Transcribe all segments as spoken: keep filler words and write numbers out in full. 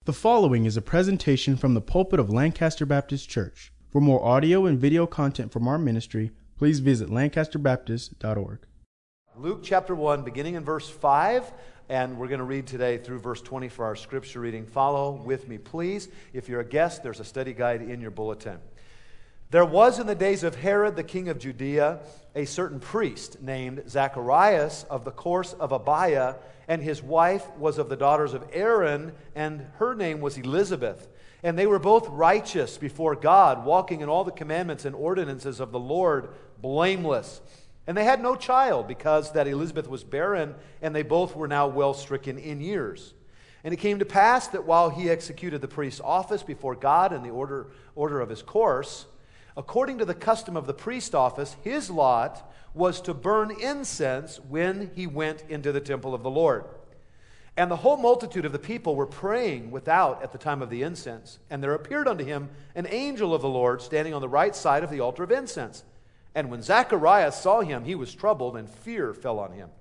The following is a presentation from the pulpit of Lancaster Baptist Church. For more audio and video content from our ministry, please visit lancaster baptist dot org. Luke chapter one, beginning in verse five, and we're going to read today through verse twenty for our scripture reading. Follow with me, please. If you're a guest, there's a study guide in your bulletin. There was in the days of Herod, the king of Judea, a certain priest named Zacharias of the course of Abiah, and his wife was of the daughters of Aaron, and her name was Elizabeth. And they were both righteous before God, walking in all the commandments and ordinances of the Lord, blameless. And they had no child, because that Elizabeth was barren, and they both were now well stricken in years. And it came to pass that while he executed the priest's office before God in the order, order of his course, according to the custom of the priest office, his lot was to burn incense when he went into the temple of the Lord. And the whole multitude of the people were praying without at the time of the incense. And there appeared unto him an angel of the Lord standing on the right side of the altar of incense. And when Zacharias saw him, he was troubled, and fear fell on him.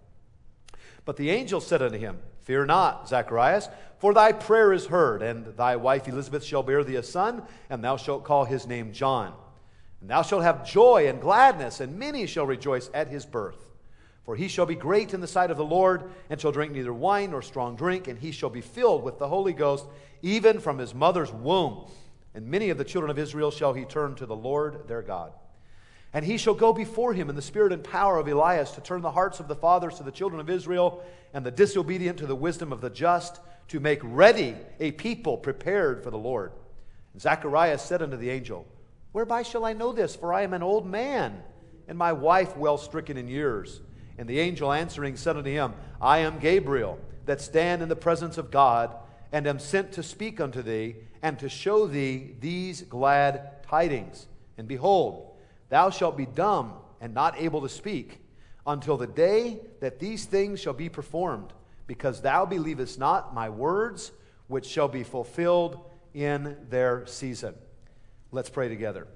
But the angel said unto him, Fear not, Zacharias, for thy prayer is heard, and thy wife Elizabeth shall bear thee a son, and thou shalt call his name John. And thou shalt have joy and gladness, and many shall rejoice at his birth. For he shall be great in the sight of the Lord, and shall drink neither wine nor strong drink, and he shall be filled with the Holy Ghost, even from his mother's womb. And many of the children of Israel shall he turn to the Lord their God. And he shall go before him in the spirit and power of Elias, to turn the hearts of the fathers to the children of Israel, and the disobedient to the wisdom of the just, to make ready a people prepared for the Lord. And Zacharias said unto the angel, Whereby shall I know this? For I am an old man, and my wife well stricken in years. And the angel answering said unto him, I am Gabriel, that stand in the presence of God, and am sent to speak unto thee, and to show thee these glad tidings. And behold, thou shalt be dumb, and not able to speak, until the day that these things shall be performed, because thou believest not my words, which shall be fulfilled in their season. Let's pray together.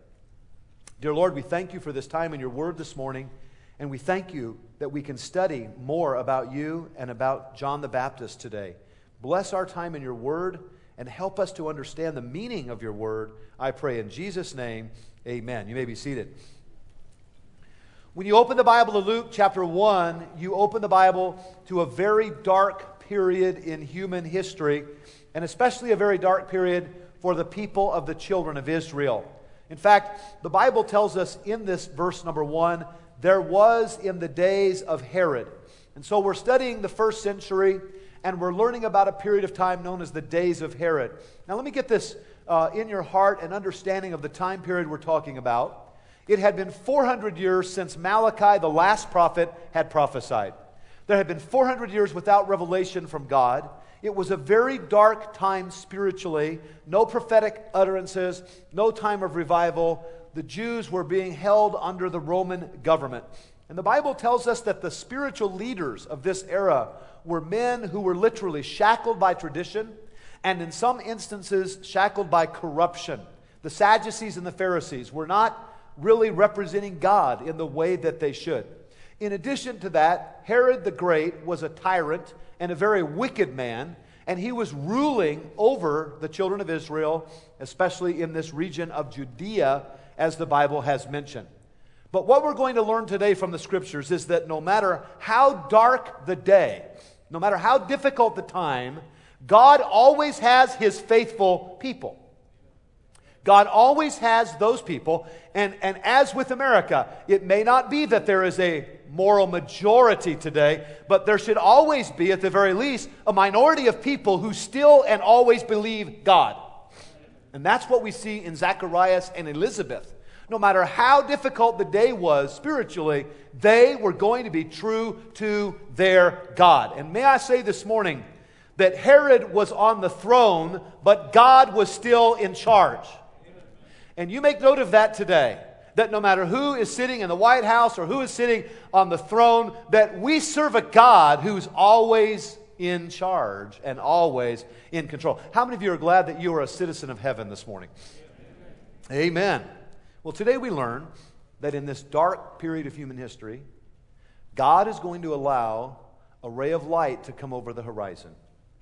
Dear Lord, we thank you for this time in your word this morning, and we thank you that we can study more about you and about John the Baptist today. Bless our time in your word and help us to understand the meaning of your word. I pray in Jesus' name, amen. You may be seated. When you open the Bible to Luke chapter one, you open the Bible to a very dark period in human history, and especially a very dark period for the people of the children of Israel. In fact, the Bible tells us in this verse number one, there was in the days of Herod. And so we're studying the first century, and we're learning about a period of time known as the days of Herod. Now let me get this uh, in your heart and understanding of the time period we're talking about. It had been four hundred years since Malachi, the last prophet, had prophesied. There had been four hundred years without revelation from God. It was a very dark time spiritually. No prophetic utterances, no time of revival. The Jews were being held under the Roman government. And the Bible tells us that the spiritual leaders of this era were men who were literally shackled by tradition, and in some instances shackled by corruption. The Sadducees and the Pharisees were not really representing God in the way that they should. In addition to that, Herod the Great was a tyrant and a very wicked man, and he was ruling over the children of Israel, especially in this region of Judea, as the Bible has mentioned. But what we're going to learn today from the Scriptures is that no matter how dark the day, no matter how difficult the time, God always has His faithful people. God always has those people, and, and as with America, it may not be that there is a moral majority today, but there should always be, at the very least, a minority of people who still and always believe God. And that's what we see in Zacharias and Elizabeth. No matter how difficult the day was spiritually, they were going to be true to their God. And may I say this morning that Herod was on the throne, but God was still in charge. And you make note of that today, that no matter who is sitting in the White House or who is sitting on the throne, that we serve a God who's always in charge and always in control. How many of you are glad that you are a citizen of heaven this morning? Amen. Well, today we learn that in this dark period of human history, God is going to allow a ray of light to come over the horizon.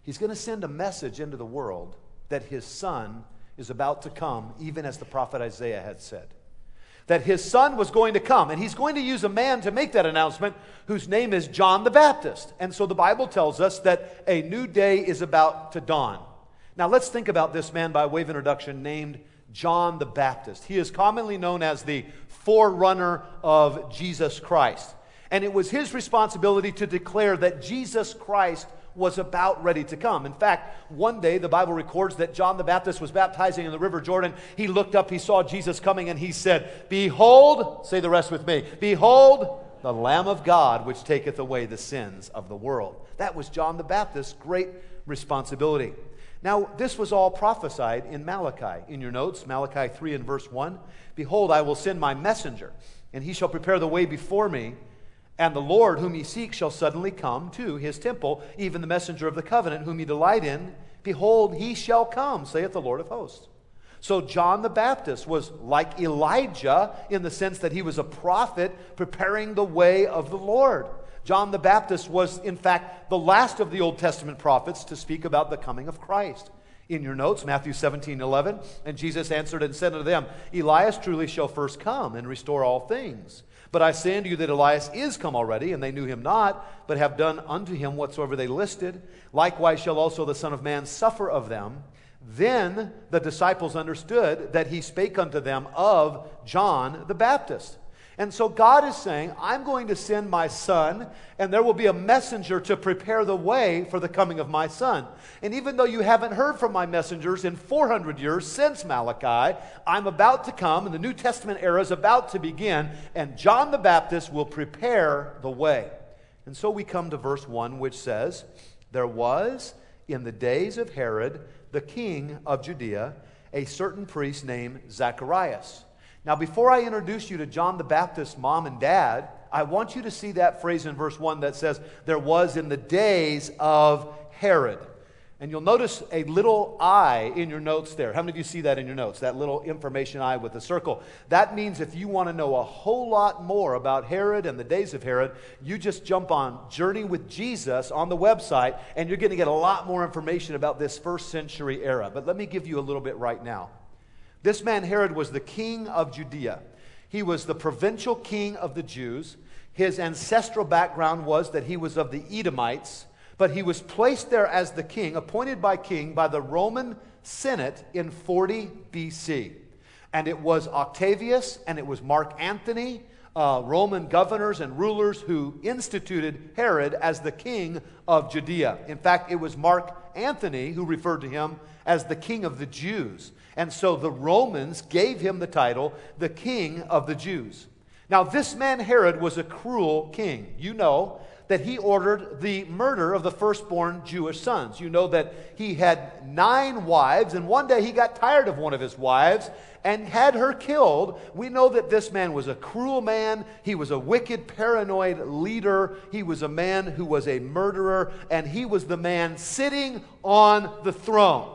He's going to send a message into the world that his son is about to come, even as the prophet Isaiah had said. That his son was going to come, and he's going to use a man to make that announcement whose name is John the Baptist. And so the Bible tells us that a new day is about to dawn. Now let's think about this man by way of introduction named John the Baptist. He is commonly known as the forerunner of Jesus Christ. And it was his responsibility to declare that Jesus Christ was about ready to come. In fact, one day the Bible records that John the Baptist was baptizing in the River Jordan. He looked up, he saw Jesus coming, and he said, "Behold," say the rest with me, "Behold, the Lamb of God, which taketh away the sins of the world." That was John the Baptist's great responsibility. Now, this was all prophesied in Malachi. In your notes, Malachi three and verse one, "Behold, I will send my messenger, and he shall prepare the way before me. And the Lord whom ye seek shall suddenly come to his temple, even the messenger of the covenant whom ye delight in. Behold, he shall come, saith the Lord of hosts." So John the Baptist was like Elijah in the sense that he was a prophet preparing the way of the Lord. John the Baptist was, in fact, the last of the Old Testament prophets to speak about the coming of Christ. In your notes, Matthew seventeen eleven, "And Jesus answered and said unto them, Elias truly shall first come and restore all things. But I say unto you that Elias is come already, and they knew him not, but have done unto him whatsoever they listed. Likewise shall also the Son of Man suffer of them. Then the disciples understood that he spake unto them of John the Baptist." And so God is saying, I'm going to send my son, and there will be a messenger to prepare the way for the coming of my son. And even though you haven't heard from my messengers in four hundred years since Malachi, I'm about to come, and the New Testament era is about to begin, and John the Baptist will prepare the way. And so we come to verse one, which says, "There was in the days of Herod, the king of Judea, a certain priest named Zacharias." Now, before I introduce you to John the Baptist's mom and dad, I want you to see that phrase in verse one that says, "There was in the days of Herod." And you'll notice a little I in your notes there. How many of you see that in your notes? That little information I with the circle. That means if you want to know a whole lot more about Herod and the days of Herod, you just jump on Journey with Jesus on the website, and you're going to get a lot more information about this first century era. But let me give you a little bit right now. This man Herod was the king of Judea. He was the provincial king of the Jews. His ancestral background was that he was of the Edomites, but he was placed there as the king, appointed by king by the Roman Senate in forty B C. And it was Octavius and it was Mark Antony, uh, Roman governors and rulers, who instituted Herod as the king of Judea. In fact, it was Mark Antony who referred to him as the king of the Jews. And so the Romans gave him the title, the King of the Jews. Now, this man Herod was a cruel king. You know that he ordered the murder of the firstborn Jewish sons. You know that he had nine wives, and one day he got tired of one of his wives and had her killed. We know that this man was a cruel man. He was a wicked, paranoid leader. He was a man who was a murderer, and he was the man sitting on the throne.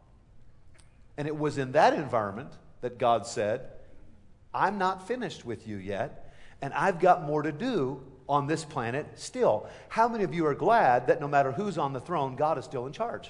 And it was in that environment that God said, I'm not finished with you yet, and I've got more to do on this planet still. How many of you are glad that no matter who's on the throne, God is still in charge?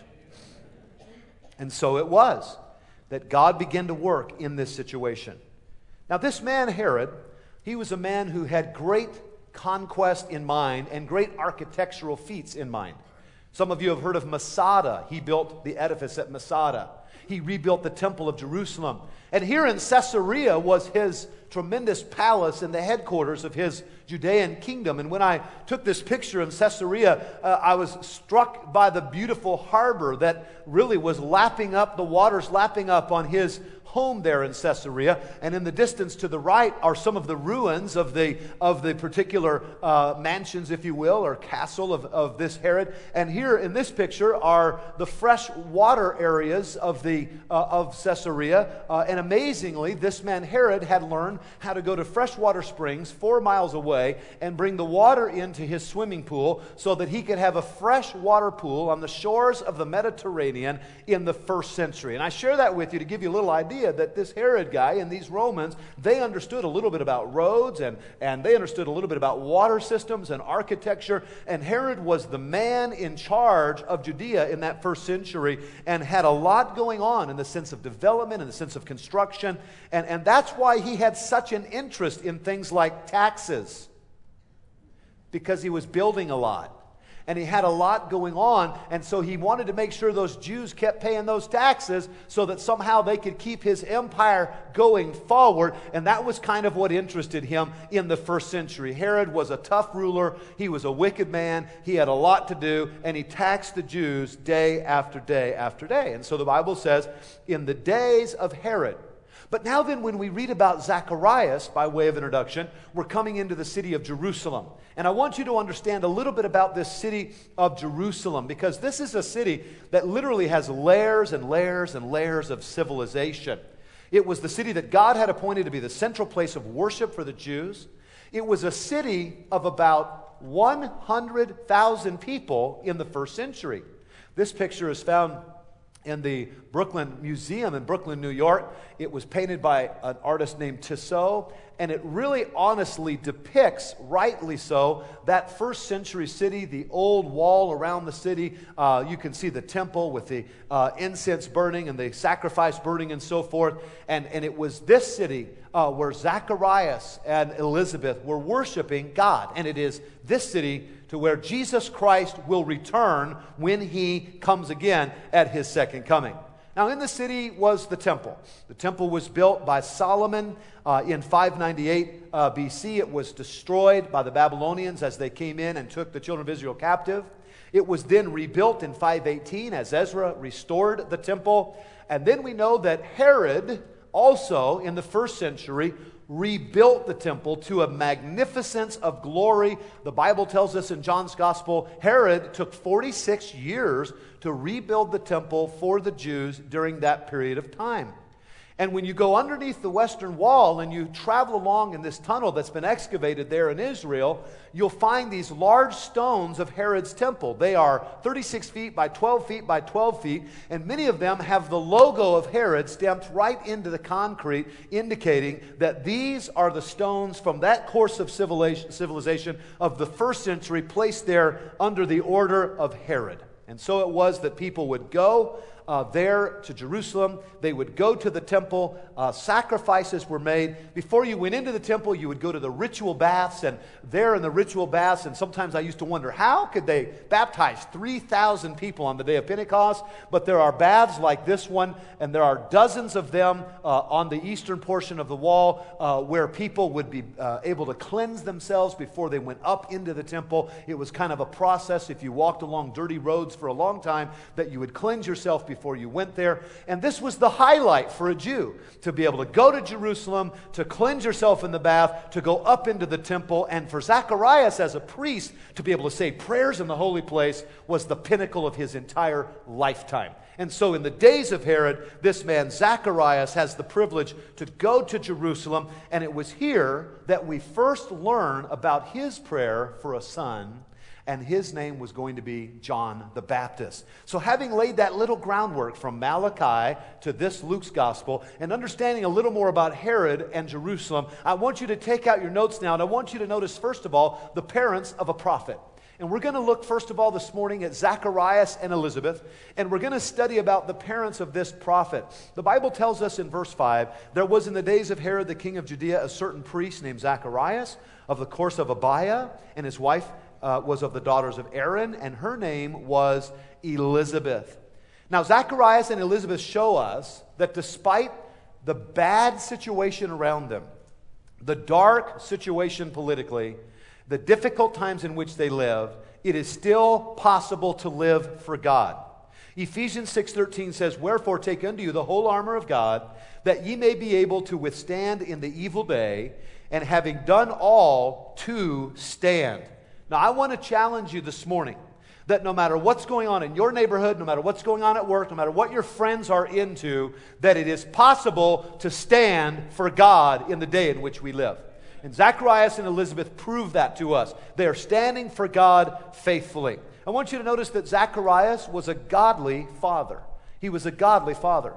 And so it was that God began to work in this situation. Now, this man Herod, he was a man who had great conquest in mind and great architectural feats in mind. Some of you have heard of Masada. He built the edifice at Masada. He rebuilt the temple of Jerusalem. And here in Caesarea was his tremendous palace and the headquarters of his Judean kingdom. And when I took this picture in Caesarea, uh, I was struck by the beautiful harbor that really was lapping up, the waters lapping up on his home there in Caesarea. And in the distance to the right are some of the ruins of the of the particular uh, mansions, if you will, or castle of, of this Herod. And here in this picture are the fresh water areas of the uh, of Caesarea. Uh, and amazingly, this man Herod had learned how to go to freshwater springs four miles away and bring the water into his swimming pool so that he could have a fresh water pool on the shores of the Mediterranean in the first century. And I share that with you to give you a little idea idea that this Herod guy and these Romans, they understood a little bit about roads, and, and they understood a little bit about water systems and architecture. And Herod was the man in charge of Judea in that first century and had a lot going on in the sense of development, in the sense of construction. And, and that's why he had such an interest in things like taxes, because he was building a lot. And he had a lot going on, and so he wanted to make sure those Jews kept paying those taxes so that somehow they could keep his empire going forward, and that was kind of what interested him in the first century. Herod was a tough ruler. He was a wicked man. He had a lot to do, and he taxed the Jews day after day after day. And so the Bible says, in the days of Herod. But now then, when we read about Zacharias, by way of introduction, we're coming into the city of Jerusalem. And I want you to understand a little bit about this city of Jerusalem, because this is a city that literally has layers and layers and layers of civilization. It was the city that God had appointed to be the central place of worship for the Jews. It was a city of about one hundred thousand people in the first century. This picture is found in the Brooklyn Museum in Brooklyn, New York. It was painted by an artist named Tissot, and it really honestly depicts, rightly so, that first century city, the old wall around the city. Uh, you can see the temple with the uh, incense burning and the sacrifice burning and so forth. And, and it was this city uh, where Zacharias and Elizabeth were worshiping God. And it is this city to where Jesus Christ will return when he comes again at his second coming. Now, in the city was the temple. The temple was built by Solomon uh, in five ninety-eight uh, B C. It was destroyed by the Babylonians as they came in and took the children of Israel captive. It was then rebuilt in five eighteen as Ezra restored the temple. And then we know that Herod also, in the first century, rebuilt the temple to a magnificence of glory. The Bible tells us in John's Gospel, Herod took forty-six years to rebuild the temple for the Jews during that period of time. And when you go underneath the western wall and you travel along in this tunnel that's been excavated there in Israel, you'll find these large stones of Herod's temple. They are thirty-six feet by twelve feet by twelve feet, and many of them have the logo of Herod stamped right into the concrete, indicating that these are the stones from that course of civilization of the first century, placed there under the order of Herod. And so it was that people would go Uh, there to Jerusalem. They would go to the temple. Uh, sacrifices were made. Before you went into the temple, you would go to the ritual baths, and there in the ritual baths, and sometimes I used to wonder, how could they baptize three thousand people on the day of Pentecost? But there are baths like this one, and there are dozens of them uh, on the eastern portion of the wall uh, where people would be uh, able to cleanse themselves before they went up into the temple. It was kind of a process, if you walked along dirty roads for a long time, that you would cleanse yourself before you went there. And this was the highlight for a Jew, to be able to go to Jerusalem, to cleanse yourself in the bath, to go up into the temple. And for Zacharias as a priest to be able to say prayers in the holy place was the pinnacle of his entire lifetime. And so in the days of Herod, this man Zacharias has the privilege to go to Jerusalem, and it was here that we first learn about his prayer for a son. And his name was going to be John the Baptist. So having laid that little groundwork from Malachi to this Luke's gospel, and understanding a little more about Herod and Jerusalem, I want you to take out your notes now, and I want you to notice, first of all, the parents of a prophet. And we're going to look, first of all, this morning at Zacharias and Elizabeth, and we're going to study about the parents of this prophet. The Bible tells us in verse five, there was in the days of Herod the king of Judea a certain priest named Zacharias of the course of Abiah, and his wife Uh, was of the daughters of Aaron, and her name was Elizabeth. Now, Zacharias and Elizabeth show us that despite the bad situation around them, the dark situation politically, the difficult times in which they live, it is still possible to live for God. Ephesians six thirteen says, "Wherefore take unto you the whole armor of God, that ye may be able to withstand in the evil day, and having done all, to stand." Now, I want to challenge you this morning that no matter what's going on in your neighborhood, no matter what's going on at work, no matter what your friends are into, that it is possible to stand for God in the day in which we live. And Zacharias and Elizabeth prove that to us. They are standing for God faithfully. I want you to notice that Zacharias was a godly father. He was a godly father.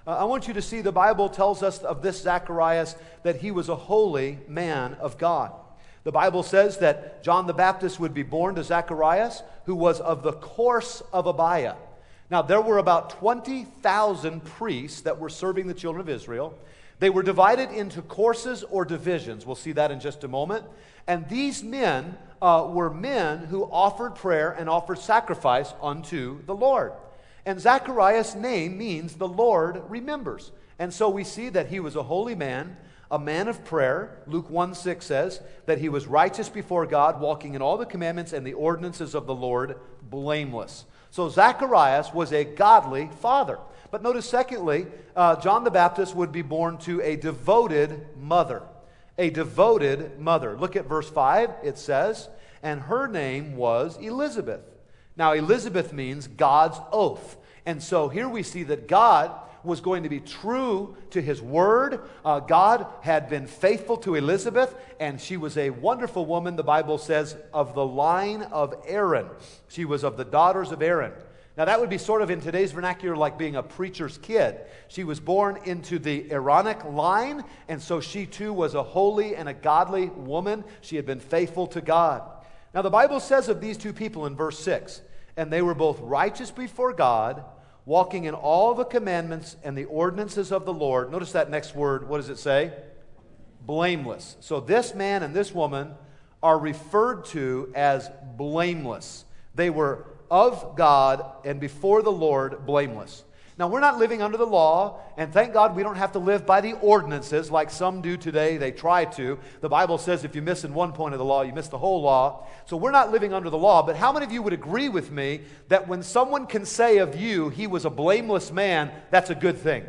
Uh, I want you to see the Bible tells us of this Zacharias that he was a holy man of God. The Bible says that John the Baptist would be born to Zacharias, who was of the course of Abiah. Now, there were about twenty thousand priests that were serving the children of Israel. They were divided into courses or divisions. We'll see that in just a moment. And these men uh, were men who offered prayer and offered sacrifice unto the Lord. And Zacharias' name means the Lord remembers. And so we see that he was a holy man, a man of prayer. Luke one six says that he was righteous before God, walking in all the commandments and the ordinances of the Lord, blameless. So Zacharias was a godly father. But notice, secondly, uh, John the Baptist would be born to a devoted mother. A devoted mother. Look at verse five. It says, and her name was Elizabeth. Now, Elizabeth means God's oath. And so here we see that God was going to be true to his word. Uh, God had been faithful to Elizabeth, and she was a wonderful woman, the Bible says, of the line of Aaron. She was of the daughters of Aaron. Now, that would be sort of in today's vernacular like being a preacher's kid. She was born into the Aaronic line, and so she too was a holy and a godly woman. She had been faithful to God. Now, the Bible says of these two people in verse six, and they were both righteous before God, walking in all the commandments and the ordinances of the Lord. Notice that next word. What does it say? Blameless. So this man and this woman are referred to as blameless. They were of God and before the Lord blameless. Now, we're not living under the law, and thank God we don't have to live by the ordinances like some do today. They try to. The Bible says if you miss in one point of the law, you miss the whole law. So we're not living under the law, but how many of you would agree with me that when someone can say of you he was a blameless man, that's a good thing?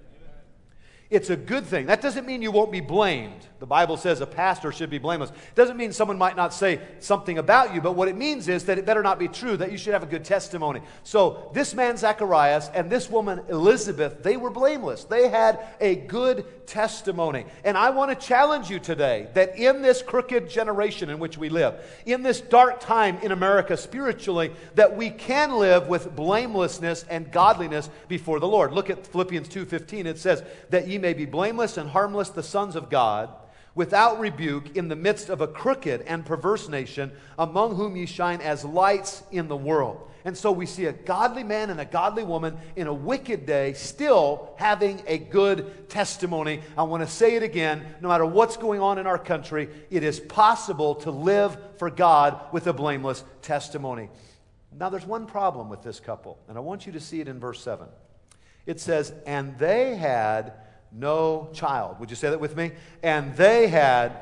It's a good thing. That doesn't mean you won't be blamed. The Bible says a pastor should be blameless. It doesn't mean someone might not say something about you, but what it means is that it better not be true, that you should have a good testimony. So this man Zacharias and this woman Elizabeth, they were blameless. They had a good testimony. And I want to challenge you today that in this crooked generation in which we live, in this dark time in America spiritually, that we can live with blamelessness and godliness before the Lord. Look at Philippians two fifteen. It says that ye may be blameless and harmless, the sons of God, without rebuke, in the midst of a crooked and perverse nation, among whom ye shine as lights in the world. And so we see a godly man and a godly woman in a wicked day still having a good testimony. I want to say it again, no matter what's going on in our country, it is possible to live for God with a blameless testimony. Now there's one problem with this couple, and I want you to see it in verse seven. It says, and they had no child. Would you say that with me? And they had.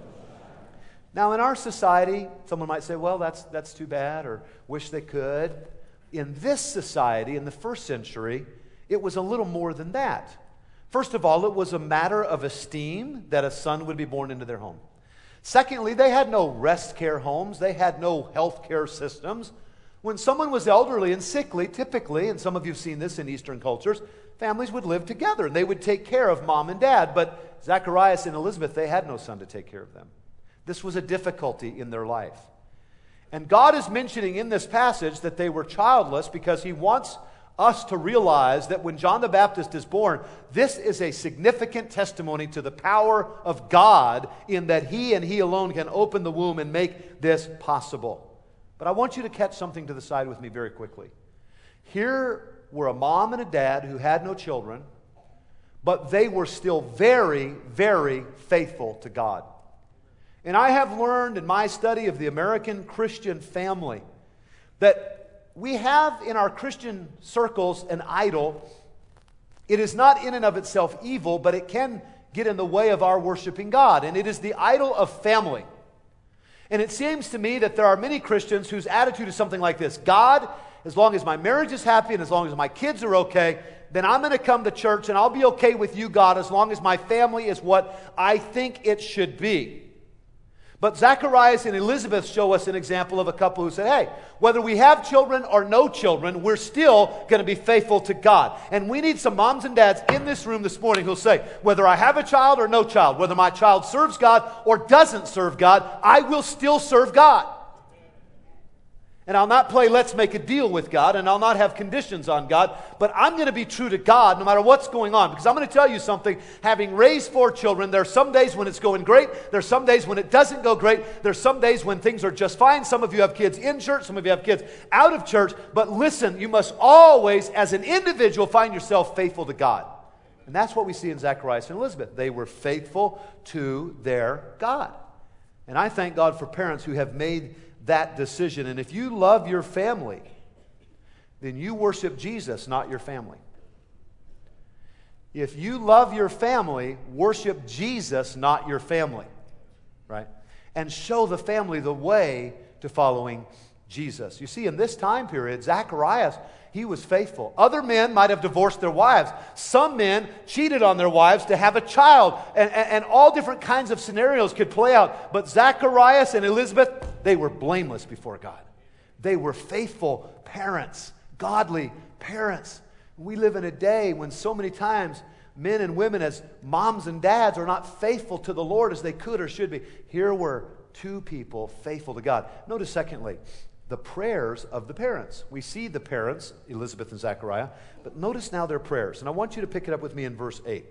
Now, in our society, someone might say, well, that's, that's too bad, or wish they could. In this society, in the first century, it was a little more than that. First of all, it was a matter of esteem that a son would be born into their home. Secondly, they had no rest care homes. They had no health care systems. When someone was elderly and sickly, typically, and some of you have seen this in Eastern cultures, families would live together and they would take care of mom and dad. But Zacharias and Elizabeth, they had no son to take care of them. This was a difficulty in their life. And God is mentioning in this passage that they were childless because He wants us to realize that when John the Baptist is born, this is a significant testimony to the power of God in that He and He alone can open the womb and make this possible. But I want you to catch something to the side with me very quickly. Here were a mom and a dad who had no children, but they were still very, very faithful to God. And I have learned in my study of the American Christian family that we have in our Christian circles an idol. It is not in and of itself evil, but it can get in the way of our worshiping God, and it is the idol of family. And it seems to me that there are many Christians whose attitude is something like this: God, as long as my marriage is happy and as long as my kids are okay, then I'm going to come to church and I'll be okay with you, God, as long as my family is what I think it should be. But Zacharias and Elizabeth show us an example of a couple who said, hey, whether we have children or no children, we're still going to be faithful to God. And we need some moms and dads in this room this morning who'll say, whether I have a child or no child, whether my child serves God or doesn't serve God, I will still serve God. And I'll not play let's make a deal with God, and I'll not have conditions on God, but I'm going to be true to God no matter what's going on. Because I'm going to tell you something, having raised four children, there are some days when it's going great, there are some days when it doesn't go great, there are some days when things are just fine. Some of you have kids in church, some of you have kids out of church, but listen, you must always, as an individual, find yourself faithful to God. And that's what we see in Zacharias and Elizabeth. They were faithful to their God. And I thank God for parents who have made that decision. And if you love your family, then you worship Jesus, not your family. If you love your family, worship Jesus, not your family. Right? And show the family the way to following Jesus. You see, in this time period, Zacharias, he was faithful. Other men might have divorced their wives. Some men cheated on their wives to have a child. And, and, and all different kinds of scenarios could play out. But Zacharias and Elizabeth, they were blameless before God. They were faithful parents, godly parents. We live in a day when so many times men and women as moms and dads are not faithful to the Lord as they could or should be. Here were two people faithful to God. Notice secondly, the prayers of the parents. We see the parents, Elizabeth and Zechariah, but notice now their prayers. And I want you to pick it up with me in verse eight.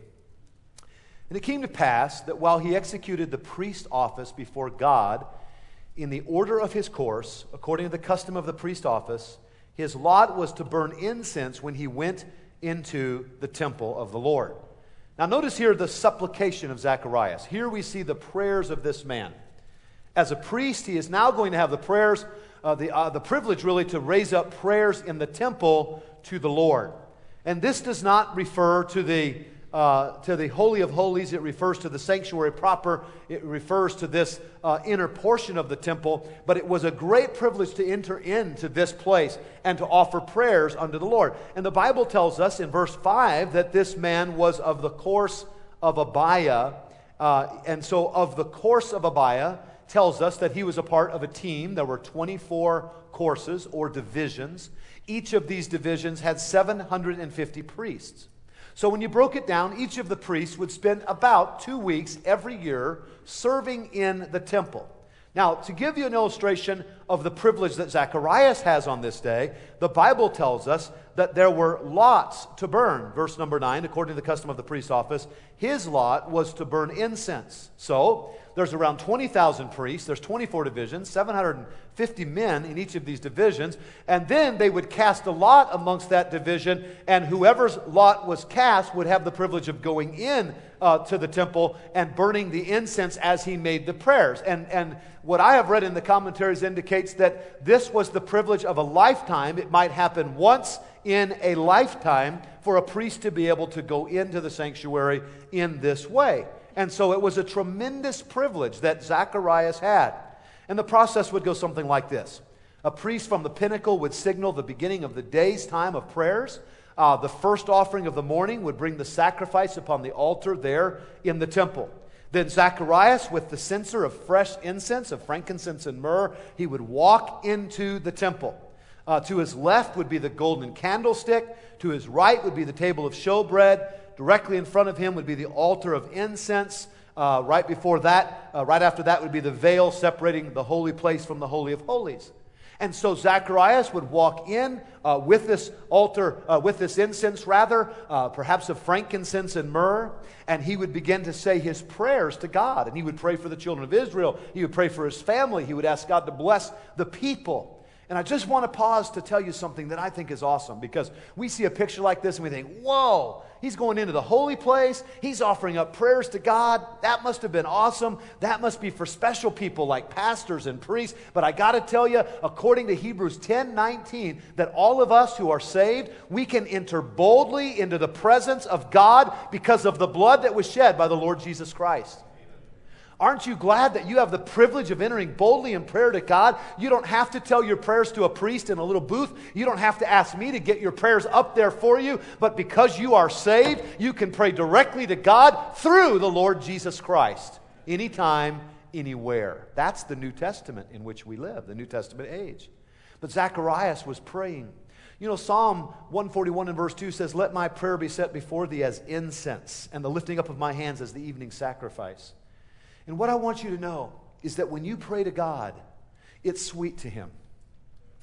And it came to pass that while he executed the priest office before God in the order of his course, according to the custom of the priest office, his lot was to burn incense when he went into the temple of the Lord. Now notice here the supplication of Zacharias. Here we see the prayers of this man. As a priest, he is now going to have the prayers Uh, the, uh, the privilege really to raise up prayers in the temple to the Lord. And this does not refer to the, uh, to the Holy of Holies. It refers to the sanctuary proper. It refers to this uh, inner portion of the temple. But it was a great privilege to enter into this place and to offer prayers unto the Lord. And the Bible tells us in verse five that this man was of the course of Abiah. Uh, and so of the course of Abiah tells us that he was a part of a team. There were twenty-four courses or divisions. Each of these divisions had seven hundred fifty priests. So when you broke it down, each of the priests would spend about two weeks every year serving in the temple. Now, to give you an illustration of the privilege that Zacharias has on this day, the Bible tells us that there were lots to burn. Verse number nine, according to the custom of the priest's office, his lot was to burn incense. So, there's around twenty thousand priests, there's twenty-four divisions, seven hundred fifty men in each of these divisions, and then they would cast a lot amongst that division, and whoever's lot was cast would have the privilege of going in uh, to the temple and burning the incense as he made the prayers. And, and what I have read in the commentaries indicates that this was the privilege of a lifetime. It might happen once in a lifetime for a priest to be able to go into the sanctuary in this way. And so it was a tremendous privilege that Zacharias had. And the process would go something like this. A priest from the pinnacle would signal the beginning of the day's time of prayers. Uh, the first offering of the morning would bring the sacrifice upon the altar there in the temple. Then Zacharias, with the censer of fresh incense, of frankincense and myrrh, he would walk into the temple. Uh, to his left would be the golden candlestick. To his right would be the table of showbread. Directly in front of him would be the altar of incense. Uh, right before that, uh, right after that would be the veil separating the holy place from the Holy of Holies. And so Zacharias would walk in uh, with this altar, uh, with this incense rather, uh, perhaps of frankincense and myrrh, and he would begin to say his prayers to God. And he would pray for the children of Israel. He would pray for his family. He would ask God to bless the people. And I just want to pause to tell you something that I think is awesome, because we see a picture like this and we think, whoa, he's going into the holy place. He's offering up prayers to God. That must have been awesome. That must be for special people like pastors and priests. But I got to tell you, according to Hebrews ten nineteen, that all of us who are saved, we can enter boldly into the presence of God because of the blood that was shed by the Lord Jesus Christ. Aren't you glad that you have the privilege of entering boldly in prayer to God? You don't have to tell your prayers to a priest in a little booth. You don't have to ask me to get your prayers up there for you. But because you are saved, you can pray directly to God through the Lord Jesus Christ. Anytime, anywhere. That's the New Testament in which we live, the New Testament age. But Zacharias was praying. You know, Psalm one forty-one and verse two says, "Let my prayer be set before thee as incense, and the lifting up of my hands as the evening sacrifice." And what I want you to know is that when you pray to God, it's sweet to Him.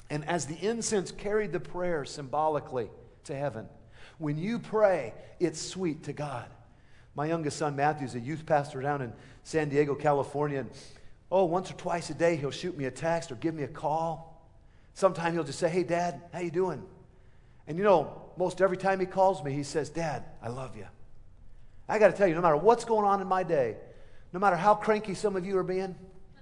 And as the incense carried the prayer symbolically to heaven, when you pray, it's sweet to God. My youngest son, Matthew, is a youth pastor down in San Diego, California. And, oh, once or twice a day, he'll shoot me a text or give me a call. Sometimes he'll just say, hey, Dad, how you doing? And you know, most every time he calls me, he says, Dad, I love you. I got to tell you, no matter what's going on in my day, no matter how cranky some of you are being,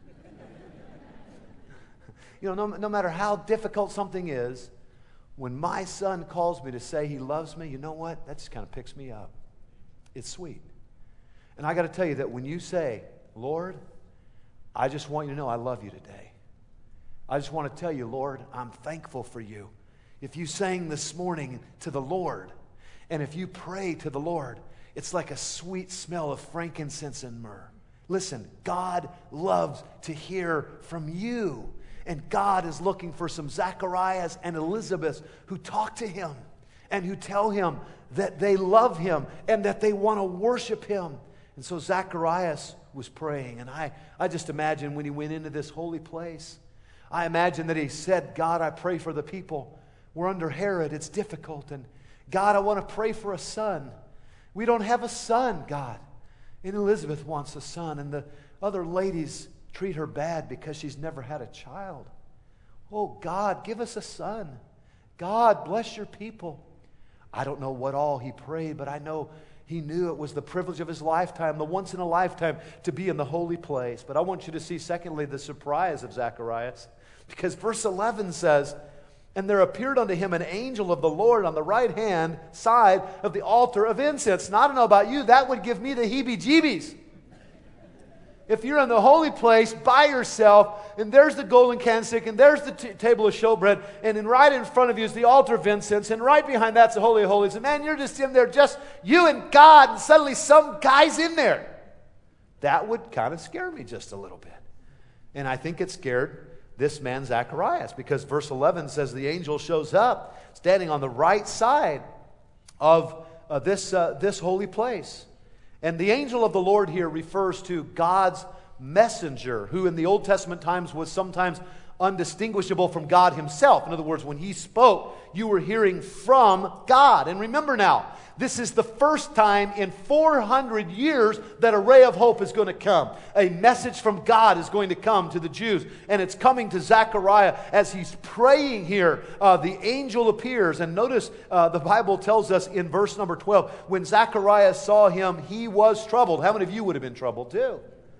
you know, no, no matter how difficult something is, when my son calls me to say he loves me, you know what? That just kind of picks me up. It's sweet. And I got to tell you that when you say, Lord, I just want you to know I love you today. I just want to tell you, Lord, I'm thankful for you. If you sang this morning to the Lord, and if you pray to the Lord, it's like a sweet smell of frankincense and myrrh. Listen, God loves to hear from you. And God is looking for some Zacharias and Elizabeths who talk to Him and who tell Him that they love Him and that they want to worship Him. And so Zacharias was praying. And I, I just imagine when he went into this holy place, I imagine that he said, God, I pray for the people. We're under Herod. It's difficult. And God, I want to pray for a son. We don't have a son, God. And Elizabeth wants a son. And the other ladies treat her bad because she's never had a child. Oh, God, give us a son. God, bless your people. I don't know what all he prayed, but I know he knew it was the privilege of his lifetime, the once in a lifetime, to be in the holy place. But I want you to see, secondly, the surprise of Zacharias. Because verse eleven says, and there appeared unto him an angel of the Lord on the right hand side of the altar of incense. Now, I don't know about you, that would give me the heebie-jeebies. If you're in the holy place by yourself, and there's the golden candlestick, and there's the t- table of showbread, and then right in front of you is the altar of incense, and right behind that's the Holy of Holies, and man, you're just in there, just you and God, and suddenly some guy's in there. That would kind of scare me just a little bit. And I think it scared this man Zacharias, because verse eleven says the angel shows up, standing on the right side of uh, this, uh, this holy place. And the angel of the Lord here refers to God's messenger, who in the Old Testament times was sometimes undistinguishable from God Himself. In other words, when He spoke, you were hearing from God. And remember now, this is the first time in four hundred years that a ray of hope is going to come. A message from God is going to come to the Jews. And it's coming to Zechariah as he's praying here. Uh, the angel appears. And notice uh, the Bible tells us in verse number twelve, when Zechariah saw him, he was troubled. How many of you would have been troubled too?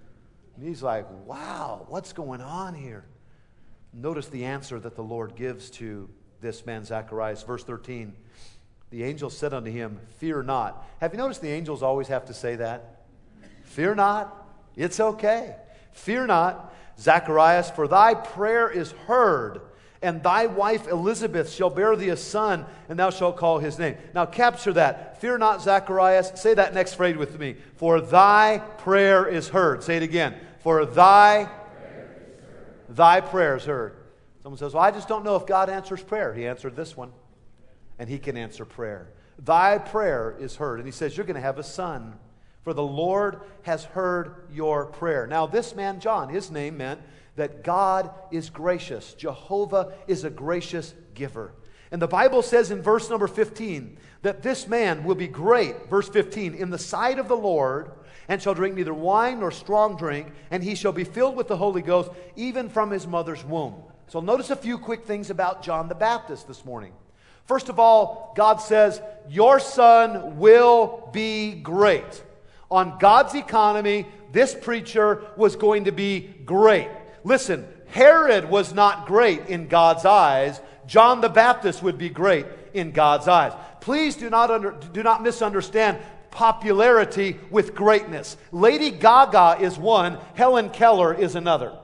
And he's like, wow, what's going on here? Notice the answer that the Lord gives to this man Zacharias. Verse thirteen. The angel said unto him, fear not. Have you noticed the angels always have to say that? Fear not. It's okay. Fear not, Zacharias, for thy prayer is heard, and thy wife Elizabeth shall bear thee a son, and thou shalt call his name. Now capture that. Fear not, Zacharias. Say that next phrase with me. For thy prayer is heard. Say it again. For thy prayer is heard. Thy prayer is heard. Someone says, well, I just don't know if God answers prayer. He answered this one. And He can answer prayer. Thy prayer is heard. And He says, you're going to have a son. For the Lord has heard your prayer. Now this man John, his name meant that God is gracious. Jehovah is a gracious giver. And the Bible says in verse number fifteen, that this man will be great, verse fifteen, in the sight of the Lord, and shall drink neither wine nor strong drink, and he shall be filled with the Holy Ghost, even from his mother's womb. So notice a few quick things about John the Baptist this morning. First of all, God says, your son will be great. On God's economy, this preacher was going to be great. Listen, Herod was not great in God's eyes. John the Baptist would be great in God's eyes. Please do not, under, do not misunderstand popularity with greatness. Lady Gaga is one, Helen Keller is another.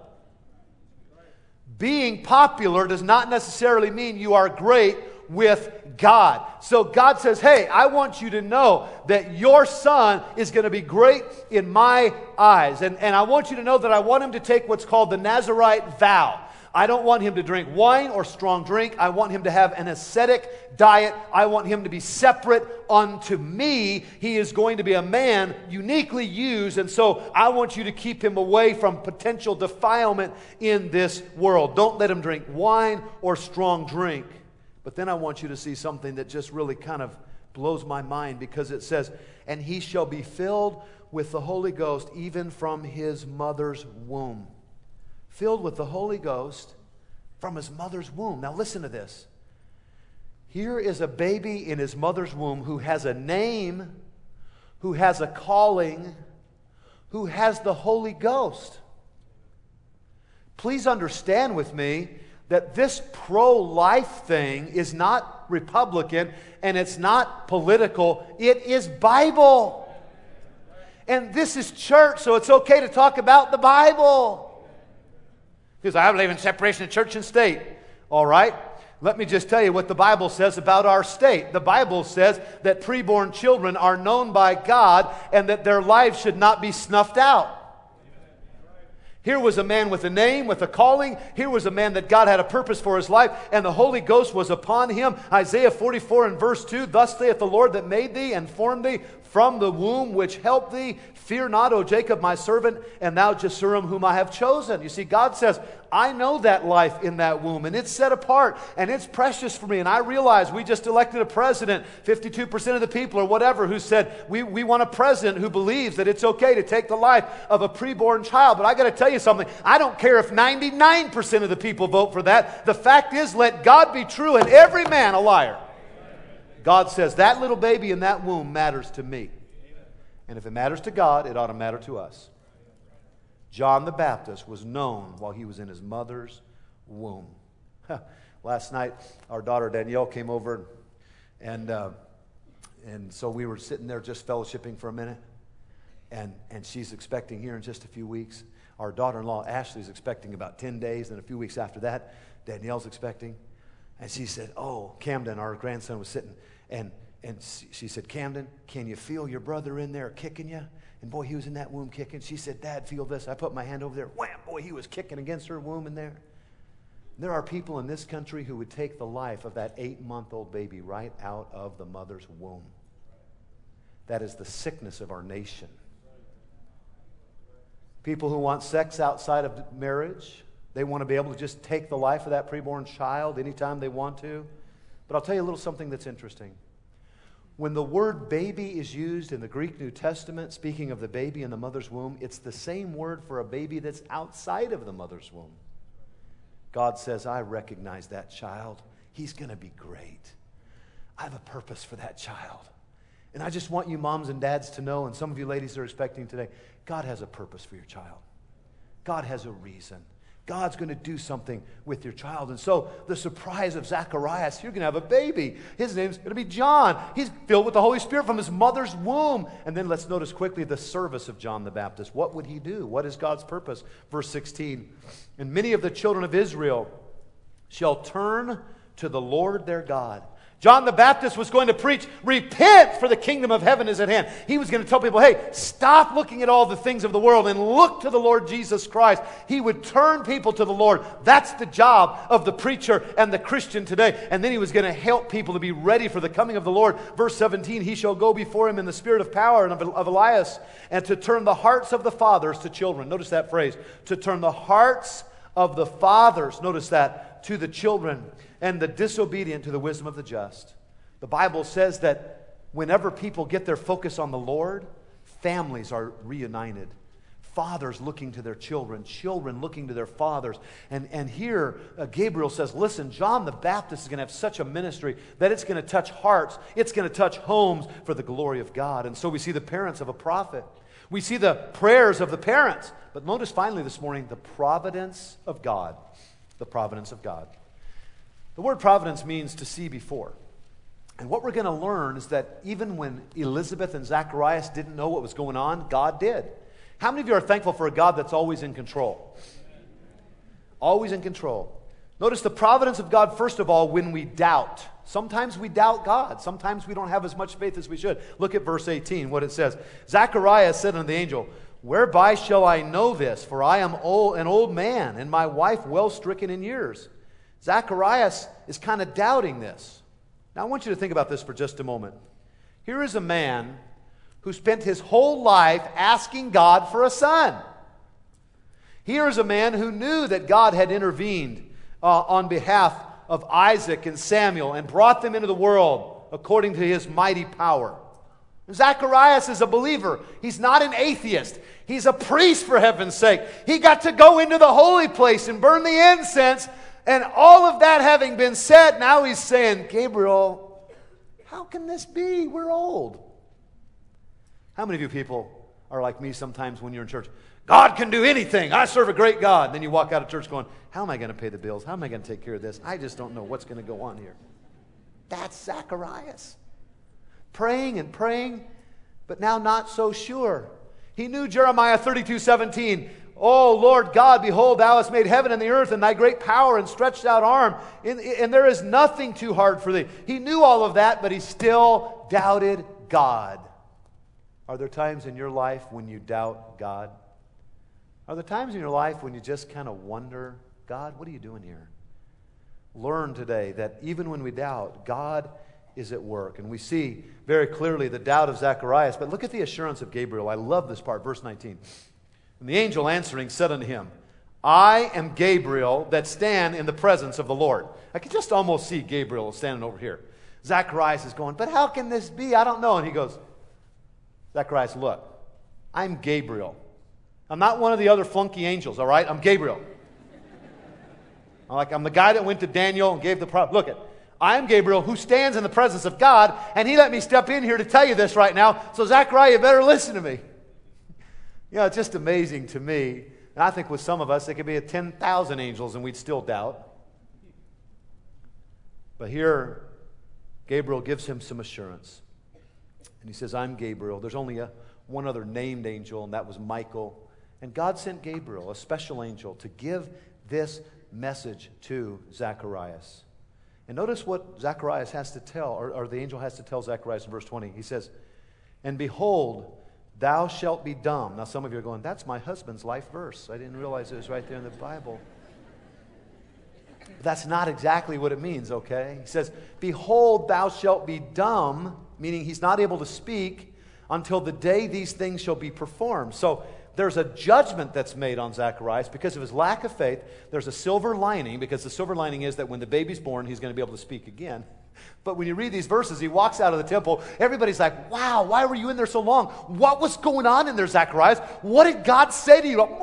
Being popular does not necessarily mean you are great with God. So God says, hey, I want you to know that your son is going to be great in my eyes. And, and I want you to know that I want him to take what's called the Nazirite vow. I don't want him to drink wine or strong drink. I want him to have an ascetic diet. I want him to be separate unto me. He is going to be a man uniquely used, and so I want you to keep him away from potential defilement in this world. Don't let him drink wine or strong drink. But then I want you to see something that just really kind of blows my mind, because it says, and he shall be filled with the Holy Ghost even from his mother's womb. Filled with the Holy Ghost from his mother's womb. Now listen to this. Here is a baby in his mother's womb who has a name, who has a calling, who has the Holy Ghost. Please understand with me that this pro-life thing is not Republican and it's not political. It is Bible. And this is church, so it's okay to talk about the Bible. Because I believe in separation of church and state. All right? Let me just tell you what the Bible says about our state. The Bible says that preborn children are known by God and that their lives should not be snuffed out. Here was a man with a name, with a calling. Here was a man that God had a purpose for his life, and the Holy Ghost was upon him. Isaiah forty-four and verse two, thus saith the Lord that made thee and formed thee from the womb, which helped thee. Fear not, O Jacob, my servant, and thou Jesurim, whom I have chosen. You see, God says, I know that life in that womb, and it's set apart, and it's precious for me. And I realize we just elected a president, fifty-two percent of the people or whatever, who said, we, we want a president who believes that it's okay to take the life of a preborn child. But I got to tell you something. I don't care if ninety-nine percent of the people vote for that. The fact is, let God be true and every man a liar. God says that little baby in that womb matters to me. And if it matters to God, it ought to matter to us. John the Baptist was known while he was in his mother's womb. Last night, our daughter Danielle came over, and uh, and so we were sitting there just fellowshipping for a minute, and, and she's expecting here in just a few weeks. Our daughter-in-law Ashley's expecting about ten days, and a few weeks after that, Danielle's expecting. And she said, oh, Camden, our grandson, was sitting, and And she said, Camden, can you feel your brother in there kicking you? And boy, he was in that womb kicking. She said, Dad, feel this. I put my hand over there. Wham, boy, he was kicking against her womb in there. There are people in this country who would take the life of that eight-month-old baby right out of the mother's womb. That is the sickness of our nation. People who want sex outside of marriage, they want to be able to just take the life of that preborn child anytime they want to. But I'll tell you a little something that's interesting. When the word baby is used in the Greek New Testament, speaking of the baby in the mother's womb, it's the same word for a baby that's outside of the mother's womb. God says, I recognize that child. He's going to be great. I have a purpose for that child. And I just want you moms and dads to know, and some of you ladies are expecting today, God has a purpose for your child. God has a reason. God's going to do something with your child. And so the surprise of Zacharias, you're going to have a baby. His name's going to be John. He's filled with the Holy Spirit from his mother's womb. And then let's notice quickly the service of John the Baptist. What would he do? What is God's purpose? Verse sixteen, and many of the children of Israel shall turn to the Lord their God. John the Baptist was going to preach, repent, for the kingdom of heaven is at hand. He was going to tell people, hey, stop looking at all the things of the world and look to the Lord Jesus Christ. He would turn people to the Lord. That's the job of the preacher and the Christian today. And then he was going to help people to be ready for the coming of the Lord. Verse seventeen, he shall go before him in the spirit of power and of, of Elias, and to turn the hearts of the fathers to children. Notice that phrase, to turn the hearts of the fathers, notice that, to the children, and the disobedient to the wisdom of the just. The Bible says that whenever people get their focus on the Lord, families are reunited. Fathers looking to their children, children looking to their fathers. And, and here, uh, Gabriel says, listen, John the Baptist is going to have such a ministry that it's going to touch hearts. It's going to touch homes for the glory of God. And so we see the parents of a prophet. We see the prayers of the parents. But notice finally this morning, the providence of God. The providence of God. The word providence means to see before. And what we're going to learn is that even when Elizabeth and Zacharias didn't know what was going on, God did. How many of you are thankful for a God that's always in control? Always in control. Notice the providence of God, first of all, when we doubt. Sometimes we doubt God. Sometimes we don't have as much faith as we should. Look at verse eighteen, what it says. Zacharias said unto the angel, Whereby shall I know this? For I am old, an old man, and my wife well stricken in years. Zacharias is kind of doubting this. Now I want you to think about this for just a moment. Here is a man who spent his whole life asking God for a son. Here is a man who knew that God had intervened uh, on behalf of Isaac and Samuel and brought them into the world according to his mighty power. Zacharias is a believer. He's not an atheist. He's a priest, for heaven's sake. He got to go into the holy place and burn the incense. And all of that having been said, now he's saying, Gabriel, how can this be? We're old. How many of you people are like me sometimes when you're in church? God can do anything. I serve a great God. And then you walk out of church going, how am I going to pay the bills? How am I going to take care of this? I just don't know what's going to go on here. That's Zacharias. Praying and praying, but now not so sure. He knew Jeremiah thirty-two seventeen. Oh, Lord God, behold, thou hast made heaven and the earth and thy great power and stretched out arm, and, and there is nothing too hard for thee. He knew all of that, but he still doubted God. Are there times in your life when you doubt God? Are there times in your life when you just kind of wonder, God, what are you doing here? Learn today that even when we doubt, God is at work. And we see very clearly the doubt of Zacharias. But look at the assurance of Gabriel. I love this part, verse nineteen. And the angel answering said unto him, I am Gabriel that stand in the presence of the Lord. I can just almost see Gabriel standing over here. Zacharias is going, but how can this be? I don't know. And he goes, Zacharias, look, I'm Gabriel. I'm not one of the other flunky angels, all right? I'm Gabriel. I'm like, I'm the guy that went to Daniel and gave the prophet. Look at I am Gabriel who stands in the presence of God, and he let me step in here to tell you this right now. So Zechariah, you better listen to me. You know, it's just amazing to me. And I think with some of us, there could be a ten thousand angels and we'd still doubt. But here, Gabriel gives him some assurance. And he says, I'm Gabriel. There's only a, one other named angel, and that was Michael. And God sent Gabriel, a special angel, to give this message to Zacharias. And notice what Zacharias has to tell, or, or the angel has to tell Zacharias in verse twenty. He says, and behold, thou shalt be dumb. Now some of you are going, that's my husband's life verse. I didn't realize it was right there in the Bible. But that's not exactly what it means, okay? He says, behold, thou shalt be dumb, meaning he's not able to speak until the day these things shall be performed. So there's a judgment that's made on Zacharias because of his lack of faith. There's a silver lining, because the silver lining is that when the baby's born, he's going to be able to speak again. But when you read these verses, he walks out of the temple. Everybody's like, wow, why were you in there so long? What was going on in there, Zacharias? What did God say to you?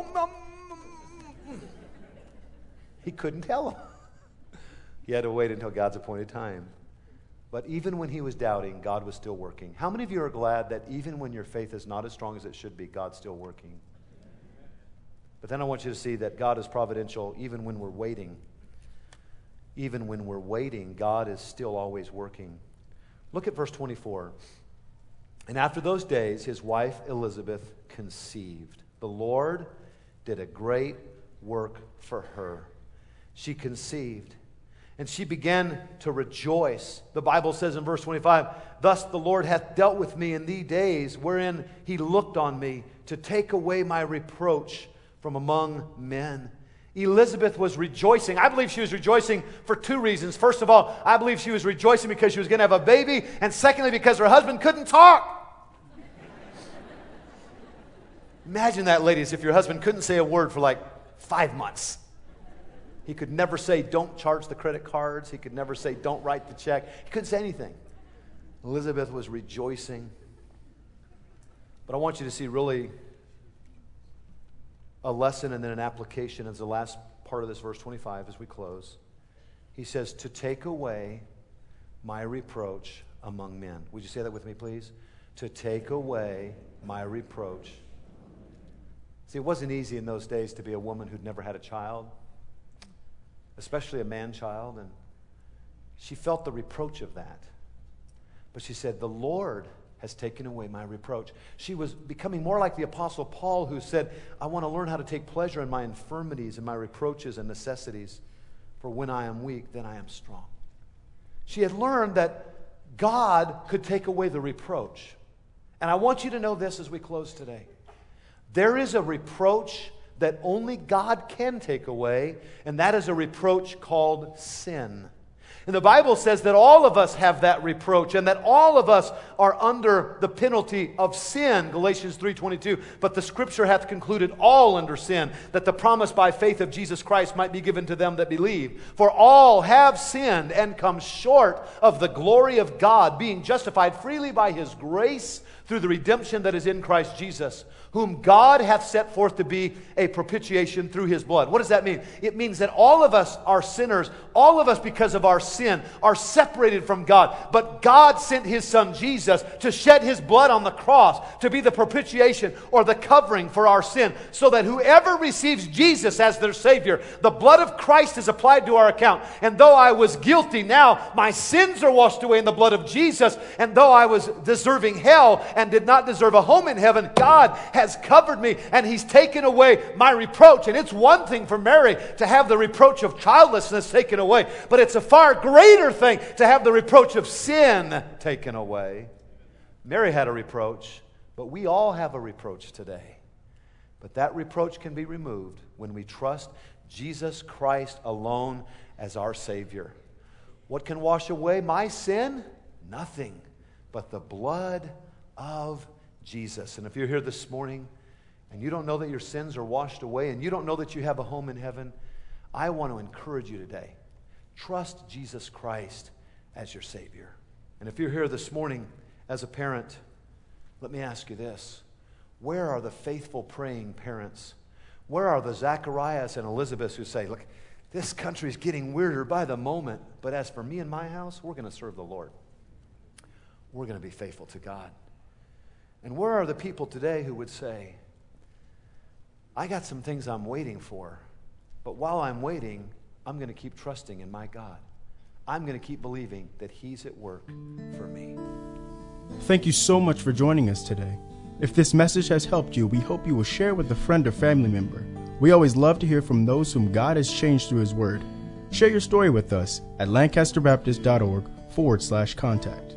He couldn't tell him. He had to wait until God's appointed time. But even when he was doubting, God was still working. How many of you are glad that even when your faith is not as strong as it should be, God's still working? But then I want you to see that God is providential even when we're waiting. Even when we're waiting, God is still always working. Look at verse twenty-four. And after those days, his wife Elizabeth conceived. The Lord did a great work for her. She conceived. And she began to rejoice. The Bible says in verse twenty-five, thus the Lord hath dealt with me in these days, wherein he looked on me to take away my reproach from among men. Elizabeth was rejoicing. I believe she was rejoicing for two reasons. First of all, I believe she was rejoicing because she was going to have a baby. And secondly, because her husband couldn't talk. Imagine that, ladies, if your husband couldn't say a word for like five months. He could never say, don't charge the credit cards. He could never say, don't write the check. He couldn't say anything. Elizabeth was rejoicing. But I want you to see really a lesson and then an application as the last part of this verse twenty-five as we close. He says, to take away my reproach among men. Would you say that with me, please? To take away my reproach. See, it wasn't easy in those days to be a woman who'd never had a child, especially a man-child, and she felt the reproach of that. But she said, the Lord has taken away my reproach. She was becoming more like the Apostle Paul, who said, I want to learn how to take pleasure in my infirmities and my reproaches and necessities, for when I am weak, then I am strong. She had learned that God could take away the reproach. And I want you to know this as we close today. There is a reproach that only God can take away, and that is a reproach called sin. And the Bible says that all of us have that reproach and that all of us are under the penalty of sin, Galatians three twenty-two. But the Scripture hath concluded all under sin, that the promise by faith of Jesus Christ might be given to them that believe. For all have sinned and come short of the glory of God, being justified freely by His grace through the redemption that is in Christ Jesus, whom God hath set forth to be a propitiation through His blood. What does that mean? It means that all of us are sinners. All of us, because of our sin, are separated from God. But God sent His Son Jesus to shed His blood on the cross to be the propitiation or the covering for our sin, so that whoever receives Jesus as their Savior, the blood of Christ is applied to our account. And though I was guilty, now my sins are washed away in the blood of Jesus. And though I was deserving hell and did not deserve a home in heaven, God has covered me and He's taken away my reproach. And it's one thing for Mary to have the reproach of childlessness taken away, but it's a far greater thing to have the reproach of sin taken away. Mary had a reproach, but we all have a reproach today. But that reproach can be removed when we trust Jesus Christ alone as our Savior. What can wash away my sin? Nothing but the blood of Jesus. And if you're here this morning and you don't know that your sins are washed away and you don't know that you have a home in heaven, I want to encourage you today. Trust Jesus Christ as your Savior. And if you're here this morning as a parent, let me ask you this. Where are the faithful praying parents? Where are the Zacharias and Elizabeths who say, look, this country is getting weirder by the moment, but as for me and my house, we're going to serve the Lord. We're going to be faithful to God. And where are the people today who would say, I got some things I'm waiting for, but while I'm waiting, I'm going to keep trusting in my God. I'm going to keep believing that He's at work for me. Thank you so much for joining us today. If this message has helped you, we hope you will share with a friend or family member. We always love to hear from those whom God has changed through His Word. Share your story with us at lancasterbaptist.org forward slash contact.